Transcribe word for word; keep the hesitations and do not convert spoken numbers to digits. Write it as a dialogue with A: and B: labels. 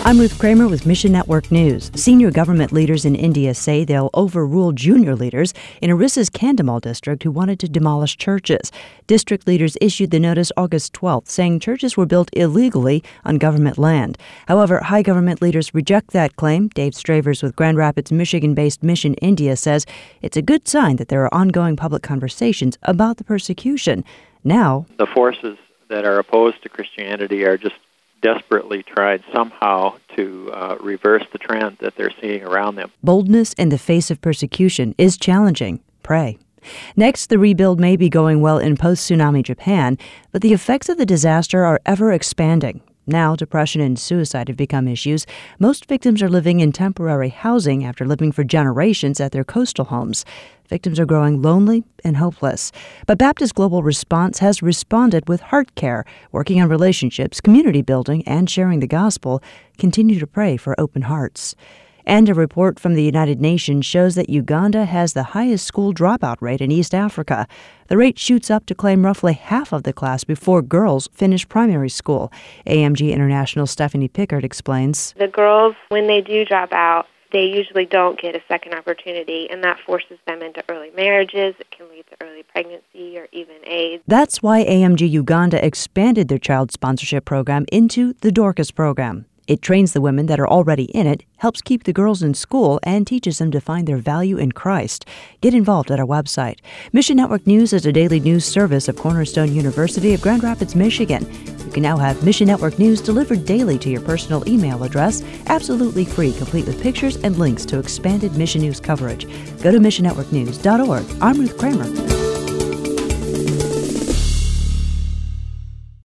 A: I'm Ruth Kramer with Mission Network News. Senior government leaders in India say they'll overrule junior leaders in Orissa's Kandhamal district who wanted to demolish churches. District leaders issued the notice August twelfth, saying churches were built illegally on government land. However, high government leaders reject that claim. Dave Stravers with Grand Rapids, Michigan-based Mission India says it's a good sign that there are ongoing public conversations about the persecution. Now,
B: the forces that are opposed to Christianity are just desperately tried somehow to uh, reverse the trend that they're seeing around them.
A: Boldness in the face of persecution is challenging. Pray. Next, the rebuild may be going well in post-tsunami Japan, but the effects of the disaster are ever expanding. Now, depression and suicide have become issues. Most victims are living in temporary housing after living for generations at their coastal homes. Victims are growing lonely and hopeless. But Baptist Global Response has responded with heart care, working on relationships, community building, and sharing the gospel. Continue to pray for open hearts. And a report from the United Nations shows that Uganda has the highest school dropout rate in East Africa. The rate shoots up to claim roughly half of the class before girls finish primary school. A M G International Stephanie Pickard explains.
C: The girls, when they do drop out, they usually don't get a second opportunity, and that forces them into early marriages. It can lead to early pregnancy or even AIDS.
A: That's why A M G Uganda expanded their child sponsorship program into the Dorcas program. It trains the women that are already in it, helps keep the girls in school, and teaches them to find their value in Christ. Get involved at our website. Mission Network News is a daily news service of Cornerstone University of Grand Rapids, Michigan. You can now have Mission Network News delivered daily to your personal email address, absolutely free, complete with pictures and links to expanded Mission News coverage. Go to mission network news dot org. I'm Ruth Kramer.